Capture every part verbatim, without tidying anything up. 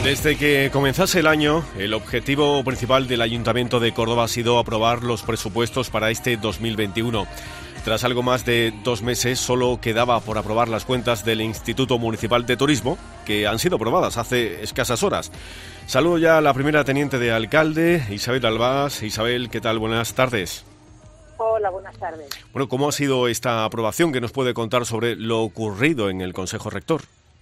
Desde que comenzase el año, el objetivo principal del Ayuntamiento de Córdoba ha sido aprobar los presupuestos para este dos mil veintiuno. Tras algo más de dos meses, solo quedaba por aprobar las cuentas del Instituto Municipal de Turismo, que han sido aprobadas hace escasas horas. Saludo ya a la primera teniente de alcalde, Isabel Albás. Isabel, ¿qué tal? Buenas tardes. Hola, buenas tardes. Bueno, ¿cómo ha sido esta aprobación? ¿Qué nos puede contar sobre lo ocurrido en el Consejo Rector?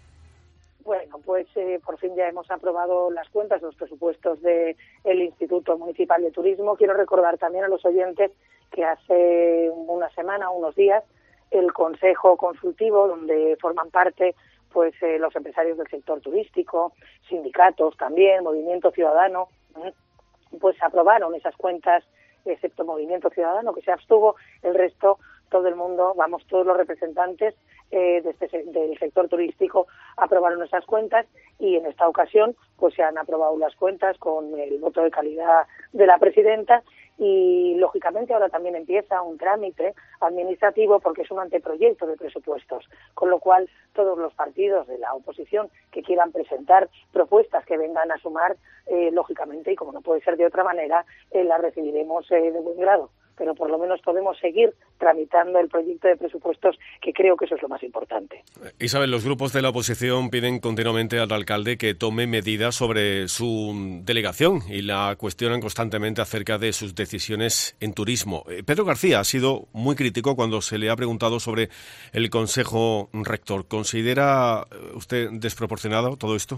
Bueno, pues eh, por fin ya hemos aprobado las cuentas, los presupuestos del Instituto Municipal de Turismo. Quiero recordar también a los oyentes que hace una semana, unos días, el Consejo Consultivo, donde forman parte pues eh, los empresarios del sector turístico, sindicatos también, Movimiento Ciudadano, pues aprobaron esas cuentas, excepto Movimiento Ciudadano, que se abstuvo. El resto, todo el mundo, vamos, todos los representantes eh, de este, del sector turístico aprobaron esas cuentas, y en esta ocasión pues se han aprobado las cuentas con el voto de calidad de la presidenta. Y, lógicamente, ahora también empieza un trámite administrativo porque es un anteproyecto de presupuestos, con lo cual todos los partidos de la oposición que quieran presentar propuestas que vengan a sumar, eh, lógicamente, y como no puede ser de otra manera, eh, las recibiremos eh, de buen grado. Pero por lo menos podemos seguir tramitando el proyecto de presupuestos, que creo que eso es lo más importante. Isabel, los grupos de la oposición piden continuamente al alcalde que tome medidas sobre su delegación y la cuestionan constantemente acerca de sus decisiones en turismo. Pedro García ha sido muy crítico cuando se le ha preguntado sobre el Consejo Rector. ¿Considera usted desproporcionado todo esto?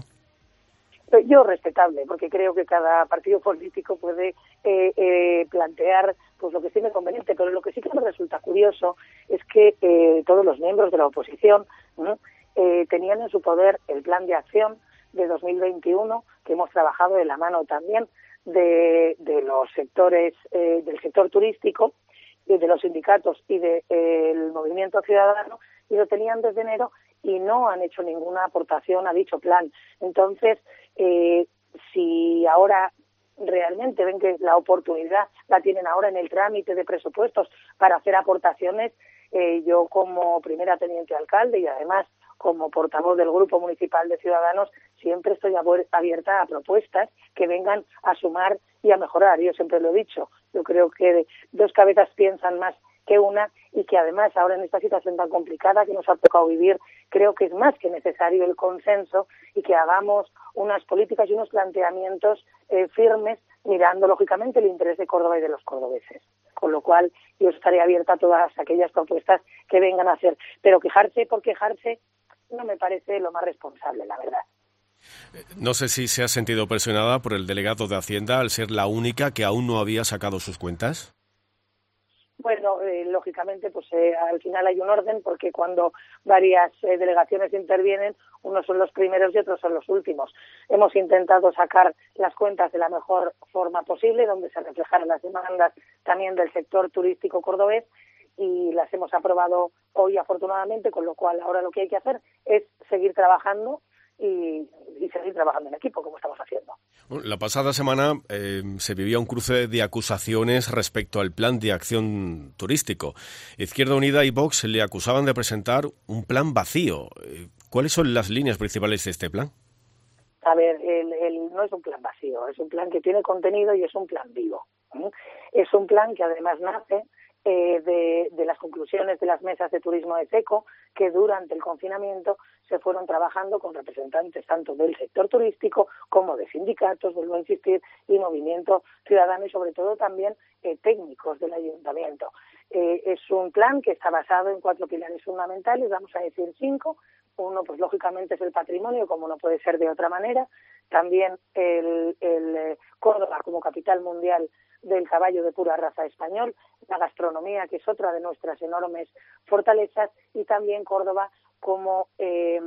Yo respetable, porque creo que cada partido político puede eh, eh, plantear pues lo que estime conveniente, pero lo que sí que me resulta curioso es que eh, todos los miembros de la oposición ¿no? eh, tenían en su poder el plan de acción de dos mil veintiuno, que hemos trabajado de la mano también de, de los sectores, eh, del sector turístico, de los sindicatos y del de, Movimiento Ciudadano, y lo tenían desde enero y no han hecho ninguna aportación a dicho plan. Entonces, eh, si ahora realmente ven que la oportunidad la tienen ahora en el trámite de presupuestos para hacer aportaciones, eh, yo como primera teniente alcalde y además como portavoz del Grupo Municipal de Ciudadanos siempre estoy abierta a propuestas que vengan a sumar y a mejorar. Yo siempre lo he dicho, yo creo que dos cabezas piensan más que una, y que además ahora en esta situación tan complicada que nos ha tocado vivir, creo que es más que necesario el consenso y que hagamos unas políticas y unos planteamientos eh, firmes, mirando lógicamente el interés de Córdoba y de los cordobeses. Con lo cual yo estaré abierta a todas aquellas propuestas que vengan a hacer. Pero quejarse por quejarse no me parece lo más responsable, la verdad. No sé si se ha sentido presionada por el delegado de Hacienda al ser la única que aún no había sacado sus cuentas. Bueno, eh, lógicamente, pues eh, al final hay un orden, porque cuando varias eh, delegaciones intervienen, unos son los primeros y otros son los últimos. Hemos intentado sacar las cuentas de la mejor forma posible, donde se reflejaran las demandas también del sector turístico cordobés, y las hemos aprobado hoy, afortunadamente, con lo cual ahora lo que hay que hacer es seguir trabajando y, y seguir trabajando en equipo, como estamos haciendo. La pasada semana eh, se vivía un cruce de acusaciones respecto al plan de acción turístico. Izquierda Unida y Vox le acusaban de presentar un plan vacío. ¿Cuáles son las líneas principales de este plan? A ver, el, el, no es un plan vacío, es un plan que tiene contenido y es un plan vivo. ¿eh? Es un plan que además nace Eh, de, de las conclusiones de las mesas de turismo de SECO, que durante el confinamiento se fueron trabajando con representantes tanto del sector turístico como de sindicatos, vuelvo a insistir, y Movimiento Ciudadano, y sobre todo también eh, técnicos del ayuntamiento. Eh, es un plan que está basado en cuatro pilares fundamentales, vamos a decir cinco. Uno, pues lógicamente, es el patrimonio, como no puede ser de otra manera. También el, el eh, Córdoba como capital mundial del caballo de pura raza español, la gastronomía, que es otra de nuestras enormes fortalezas, y también Córdoba como, eh,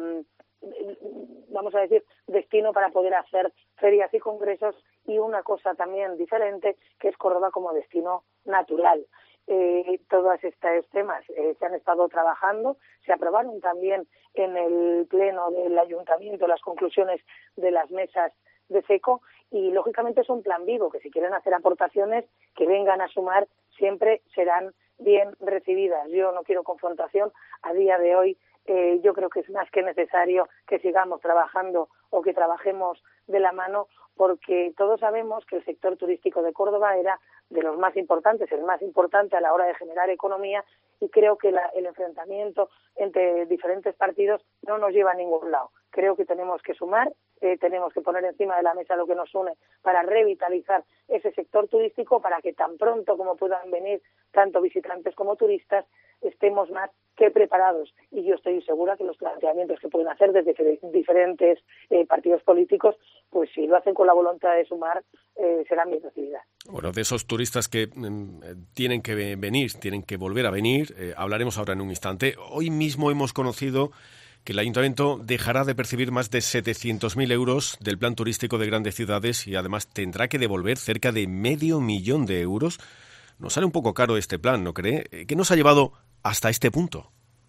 vamos a decir, destino para poder hacer ferias y congresos, y una cosa también diferente, que es Córdoba como destino natural. Eh, todos estos temas eh, se han estado trabajando, se aprobaron también en el pleno del ayuntamiento las conclusiones de las mesas de SECO, y lógicamente es un plan vivo, que si quieren hacer aportaciones que vengan a sumar siempre serán bien recibidas. Yo no quiero confrontación a día de hoy. Eh, yo creo que es más que necesario que sigamos trabajando o que trabajemos de la mano, porque todos sabemos que el sector turístico de Córdoba era de los más importantes, el más importante a la hora de generar economía, y creo que la, el enfrentamiento entre diferentes partidos no nos lleva a ningún lado. Creo que tenemos que sumar, eh, tenemos que poner encima de la mesa lo que nos une para revitalizar ese sector turístico, para que tan pronto como puedan venir tanto visitantes como turistas, estemos más que preparados. Y yo estoy segura que los planteamientos que pueden hacer desde diferentes eh, partidos políticos, pues si lo hacen con la voluntad de sumar, eh, serán bien recibidas. Bueno, de esos turistas que eh, tienen que venir, tienen que volver a venir, eh, hablaremos ahora en un instante. Hoy mismo hemos conocido que el Ayuntamiento dejará de percibir más de setecientos mil euros del plan turístico de grandes ciudades y además tendrá que devolver cerca de medio millón de euros. Nos sale un poco caro este plan, ¿no cree? ¿Qué nos ha llevado hasta este punto?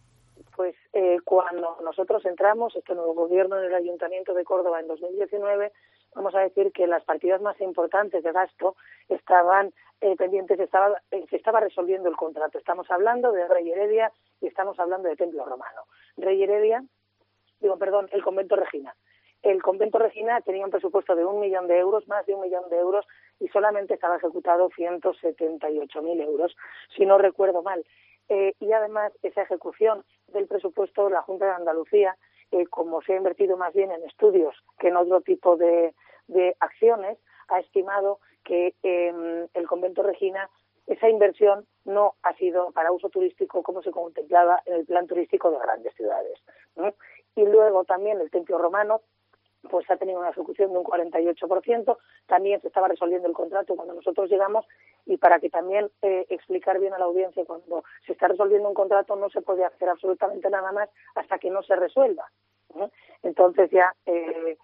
Pues eh, cuando nosotros entramos, este nuevo gobierno en el Ayuntamiento de Córdoba en dos mil diecinueve, vamos a decir que las partidas más importantes de gasto estaban eh, pendientes, estaba, eh, se estaba resolviendo el contrato. Estamos hablando de Rey Heredia y estamos hablando de Templo Romano. Rey Heredia, digo, perdón, el Convento Regina. El Convento Regina tenía un presupuesto de un millón de euros, más de un millón de euros, y solamente estaba ejecutado ciento setenta y ocho mil euros, si no recuerdo mal. Eh, y además, esa ejecución del presupuesto, la Junta de Andalucía, eh, como se ha invertido más bien en estudios que en otro tipo de, de acciones, ha estimado que eh, el Convento Regina, esa inversión no ha sido para uso turístico como se contemplaba en el plan turístico de grandes ciudades, ¿no? Y luego también el Templo Romano, pues ha tenido una ejecución de un cuarenta y ocho por ciento, también se estaba resolviendo el contrato cuando nosotros llegamos, y para que también eh, explicar bien a la audiencia, cuando se está resolviendo un contrato no se puede hacer absolutamente nada más hasta que no se resuelva, ¿eh? Entonces ya, eh,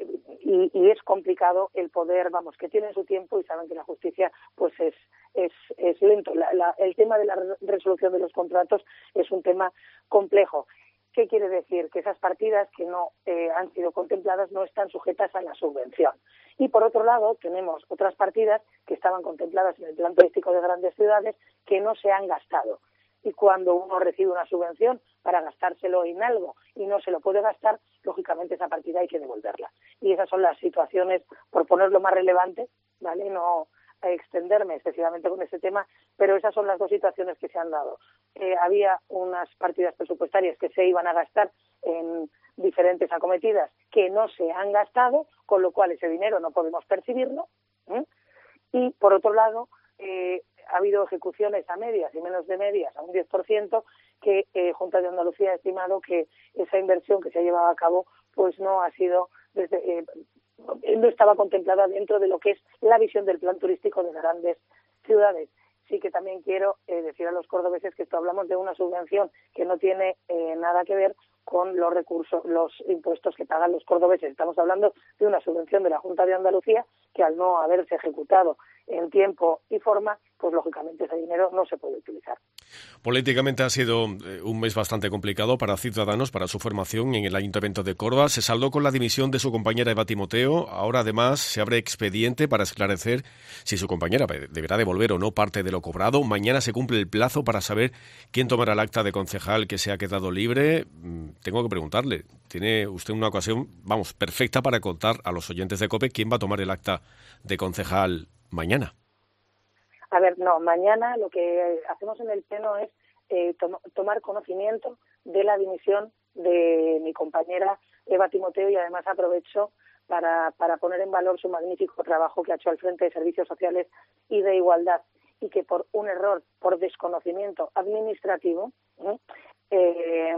y, y es complicado el poder, vamos, que tienen su tiempo y saben que la justicia pues es es, es lento. La, la, el tema de la resolución de los contratos es un tema complejo. ¿Qué quiere decir? Que esas partidas que no eh, han sido contempladas no están sujetas a la subvención. Y por otro lado, tenemos otras partidas que estaban contempladas en el plan turístico de grandes ciudades que no se han gastado. Y cuando uno recibe una subvención para gastárselo en algo y no se lo puede gastar, lógicamente esa partida hay que devolverla. Y esas son las situaciones, por ponerlo más relevante, ¿vale? No extenderme excesivamente con ese tema, pero esas son las dos situaciones que se han dado. Eh, había unas partidas presupuestarias que se iban a gastar en diferentes acometidas que no se han gastado, con lo cual ese dinero no podemos percibirlo, ¿eh? Y por otro lado, eh, ha habido ejecuciones a medias y menos de medias, a un diez por ciento, que eh, Junta de Andalucía ha estimado que esa inversión que se ha llevado a cabo pues no ha sido desde eh, no estaba contemplada dentro de lo que es la visión del plan turístico de grandes ciudades. Sí que también quiero eh, decir a los cordobeses que esto hablamos de una subvención que no tiene eh, nada que ver con los recursos, los impuestos que pagan los cordobeses. Estamos hablando de una subvención de la Junta de Andalucía que al no haberse ejecutado en tiempo y forma, pues lógicamente ese dinero no se puede utilizar. Políticamente ha sido un mes bastante complicado para Ciudadanos, para su formación en el Ayuntamiento de Córdoba. Se saldó con la dimisión de su compañera Eva Timoteo. Ahora, además, se abre expediente para esclarecer si su compañera deberá devolver o no parte de lo cobrado. Mañana se cumple el plazo para saber quién tomará el acta de concejal que se ha quedado libre. Tengo que preguntarle, ¿tiene usted una ocasión, vamos, perfecta para contar a los oyentes de COPE quién va a tomar el acta de concejal mañana? A ver, no, mañana lo que hacemos en el pleno es eh, tom- tomar conocimiento de la dimisión de mi compañera Eva Timoteo, y además aprovecho para, para poner en valor su magnífico trabajo que ha hecho al frente de Servicios Sociales y de Igualdad, y que por un error, por desconocimiento administrativo, ¿eh? Eh,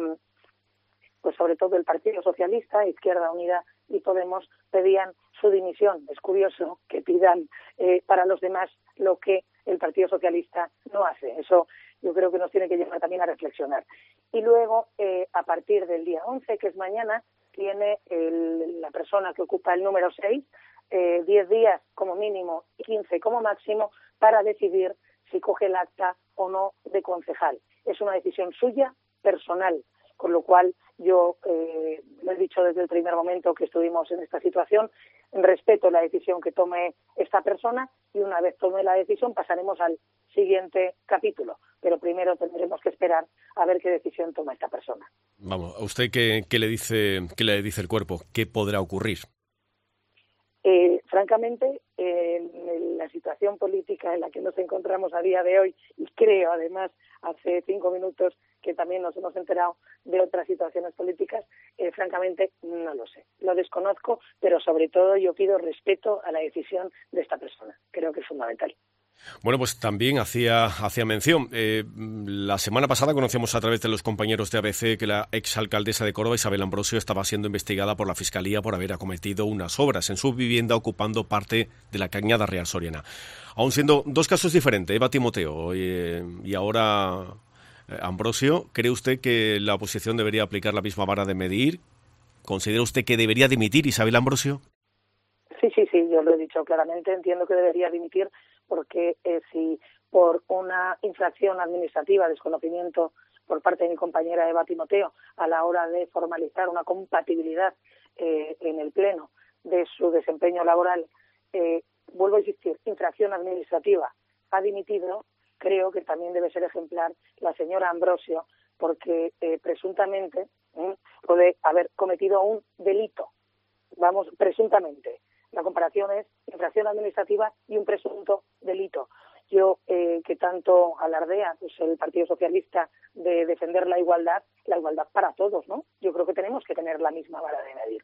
pues sobre todo el Partido Socialista, Izquierda Unida y Podemos pedían su dimisión. Es curioso que pidan eh, para los demás lo que el Partido Socialista no hace. Eso yo creo que nos tiene que llevar también a reflexionar. Y luego, eh, a partir del día once, que es mañana, tiene el, la persona que ocupa el número seis, eh, diez días como mínimo y quince como máximo para decidir si coge el acta o no de concejal. Es una decisión suya, personal, con lo cual yo eh, lo he dicho desde el primer momento que estuvimos en esta situación, respeto la decisión que tome esta persona, y una vez tome la decisión pasaremos al siguiente capítulo, pero primero tendremos que esperar a ver qué decisión toma esta persona. Vamos, ¿a usted qué, qué le dice qué le dice el cuerpo? ¿Qué podrá ocurrir? Eh, francamente, eh, en la situación política en la que nos encontramos a día de hoy, y creo además hace cinco minutos que también nos hemos enterado de otras situaciones políticas, eh, francamente no lo sé, lo desconozco, pero sobre todo yo pido respeto a la decisión de esta persona, creo que es fundamental. Bueno, pues también hacía, hacía mención. Eh, la semana pasada conocíamos a través de los compañeros de A B C que la exalcaldesa de Córdoba, Isabel Ambrosio, estaba siendo investigada por la Fiscalía por haber acometido unas obras en su vivienda ocupando parte de la Cañada Real Soriana. Aún siendo dos casos diferentes, Eva Timoteo y, y ahora eh, Ambrosio, ¿cree usted que la oposición debería aplicar la misma vara de medir? ¿Considera usted que debería dimitir Isabel Ambrosio? Sí, sí, sí, yo lo he dicho claramente, entiendo que debería dimitir porque eh, si por una infracción administrativa, desconocimiento por parte de mi compañera Eva Timoteo a la hora de formalizar una compatibilidad eh, en el Pleno de su desempeño laboral, eh, vuelvo a insistir, infracción administrativa, ha dimitido, creo que también debe ser ejemplar la señora Ambrosio porque eh, presuntamente eh, puede haber cometido un delito, vamos, presuntamente. La comparación es infracción administrativa y un presunto delito. Yo, eh, que tanto alardea pues, el Partido Socialista de defender la igualdad, la igualdad para todos, ¿no? Yo creo que tenemos que tener la misma vara de medir.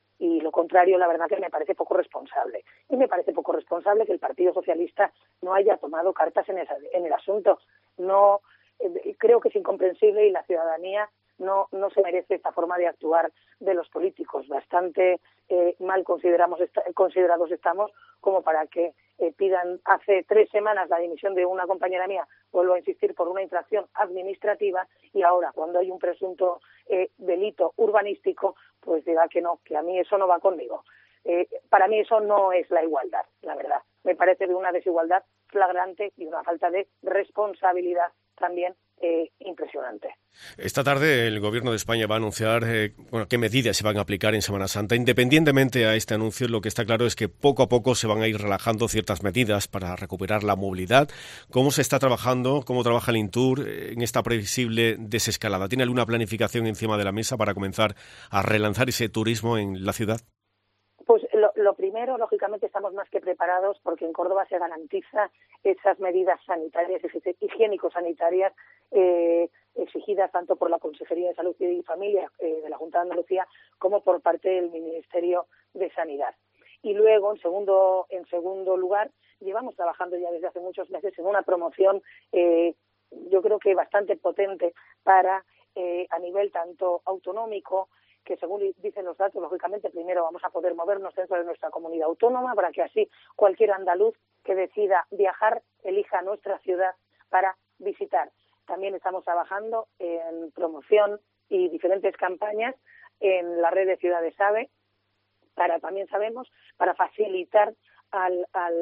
Y lo contrario, la verdad que me parece poco responsable. Y me parece poco responsable que el Partido Socialista no haya tomado cartas en, esa, en el asunto. No, eh, creo que es incomprensible y la ciudadanía no no se merece esta forma de actuar de los políticos. Bastante eh, mal consideramos esta, considerados estamos como para que eh, pidan hace tres semanas la dimisión de una compañera mía, vuelvo a insistir, por una infracción administrativa y ahora cuando hay un presunto eh, delito urbanístico, pues diga que no, que a mí eso no va conmigo. Eh, para mí eso no es la igualdad, la verdad. Me parece de una desigualdad flagrante y una falta de responsabilidad también eh, impresionante. Esta tarde el Gobierno de España va a anunciar eh, bueno, qué medidas se van a aplicar en Semana Santa. Independientemente a este anuncio, lo que está claro es que poco a poco se van a ir relajando ciertas medidas para recuperar la movilidad. ¿Cómo se está trabajando, cómo trabaja el Intur en esta previsible desescalada? ¿Tiene alguna planificación encima de la mesa para comenzar a relanzar ese turismo en la ciudad? Pues lo, lo primero, lógicamente, estamos más que preparados porque en Córdoba se garantiza esas medidas sanitarias, higiénico-sanitarias eh, exigidas tanto por la Consejería de Salud y Familia eh, de la Junta de Andalucía como por parte del Ministerio de Sanidad. Y luego, en segundo, en segundo lugar, llevamos trabajando ya desde hace muchos meses en una promoción, eh, yo creo que bastante potente para, eh, a nivel tanto autonómico, que según dicen los datos, lógicamente primero vamos a poder movernos dentro de nuestra comunidad autónoma para que así cualquier andaluz que decida viajar elija nuestra ciudad para visitar. También estamos trabajando en promoción y diferentes campañas en la red de Ciudades AVE, para también sabemos, para facilitar al,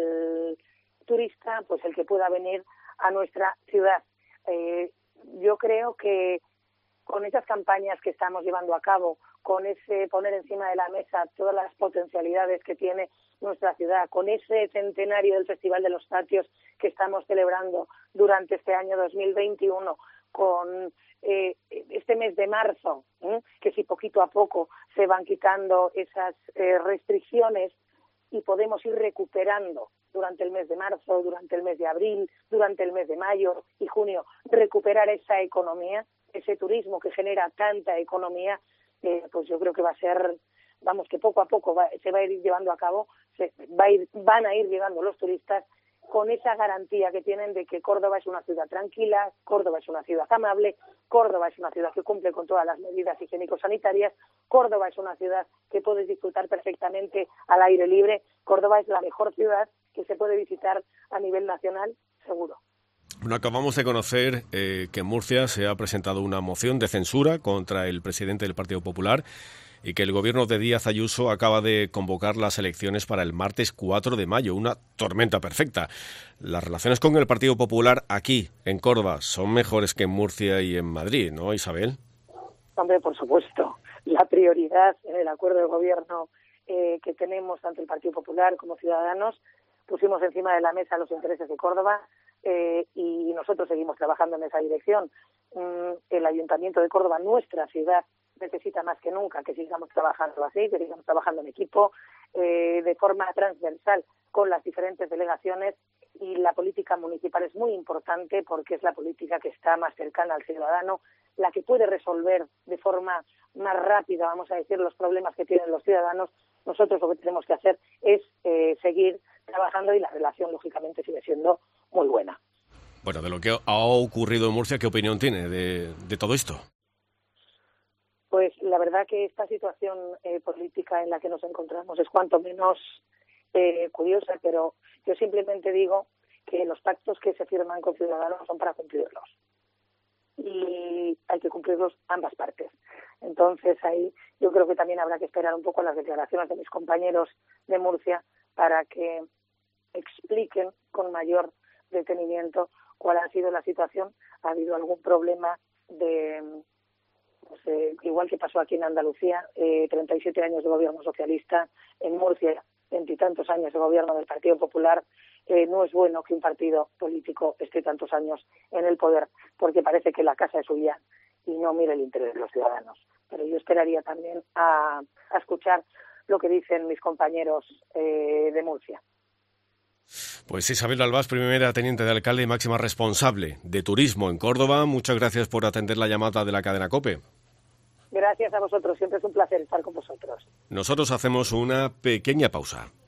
al turista pues el que pueda venir a nuestra ciudad. Eh, yo creo que con esas campañas que estamos llevando a cabo, con ese poner encima de la mesa todas las potencialidades que tiene nuestra ciudad, con ese centenario del Festival de los Patios que estamos celebrando durante este año dos mil veintiuno, con eh, este mes de marzo, ¿eh? que si poquito a poco se van quitando esas eh, restricciones y podemos ir recuperando durante el mes de marzo, durante el mes de abril, durante el mes de mayo y junio, recuperar esa economía, ese turismo que genera tanta economía, eh, pues yo creo que va a ser, vamos, que poco a poco va, se va a ir llevando a cabo, se va a ir, van a ir llegando los turistas con esa garantía que tienen de que Córdoba es una ciudad tranquila, Córdoba es una ciudad amable, Córdoba es una ciudad que cumple con todas las medidas higiénico-sanitarias, Córdoba es una ciudad que puedes disfrutar perfectamente al aire libre, Córdoba es la mejor ciudad que se puede visitar a nivel nacional, seguro. Bueno, acabamos de conocer eh, que en Murcia se ha presentado una moción de censura contra el presidente del Partido Popular y que el gobierno de Díaz Ayuso acaba de convocar las elecciones para el martes cuatro de mayo, una tormenta perfecta. Las relaciones con el Partido Popular aquí, en Córdoba, son mejores que en Murcia y en Madrid, ¿no, Isabel? Hombre, por supuesto. La prioridad en el acuerdo de gobierno eh, que tenemos, tanto el Partido Popular como Ciudadanos, pusimos encima de la mesa los intereses de Córdoba eh, y nosotros seguimos trabajando en esa dirección. Mm, el Ayuntamiento de Córdoba, nuestra ciudad, necesita más que nunca que sigamos trabajando así, que sigamos trabajando en equipo. eh, de forma transversal con las diferentes delegaciones, y la política municipal es muy importante porque es la política que está más cercana al ciudadano, la que puede resolver de forma más rápida, vamos a decir, los problemas que tienen los ciudadanos. Nosotros lo que tenemos que hacer es eh, seguir trabajando, y la relación, lógicamente, sigue siendo muy buena. Bueno, de lo que ha ocurrido en Murcia, ¿qué opinión tiene de, de todo esto? Pues la verdad que esta situación eh, política en la que nos encontramos es cuanto menos eh, curiosa, pero yo simplemente digo que los pactos que se firman con Ciudadanos son para cumplirlos. Y hay que cumplirlos ambas partes. Entonces ahí yo creo que también habrá que esperar un poco las declaraciones de mis compañeros de Murcia para que expliquen con mayor detenimiento cuál ha sido la situación. ¿Ha habido algún problema de, pues, eh, igual que pasó aquí en Andalucía, eh, treinta y siete años de gobierno socialista, en Murcia veintitantos años de gobierno del Partido Popular? Eh, no es bueno que un partido político esté tantos años en el poder, porque parece que la casa es suya y no mira el interés de los ciudadanos. Pero yo esperaría también a, a escuchar lo que dicen mis compañeros eh, de Murcia. Pues Isabel Albás, primera teniente de alcalde y máxima responsable de turismo en Córdoba, muchas gracias por atender la llamada de la cadena COPE. Gracias a vosotros, siempre es un placer estar con vosotros. Nosotros hacemos una pequeña pausa.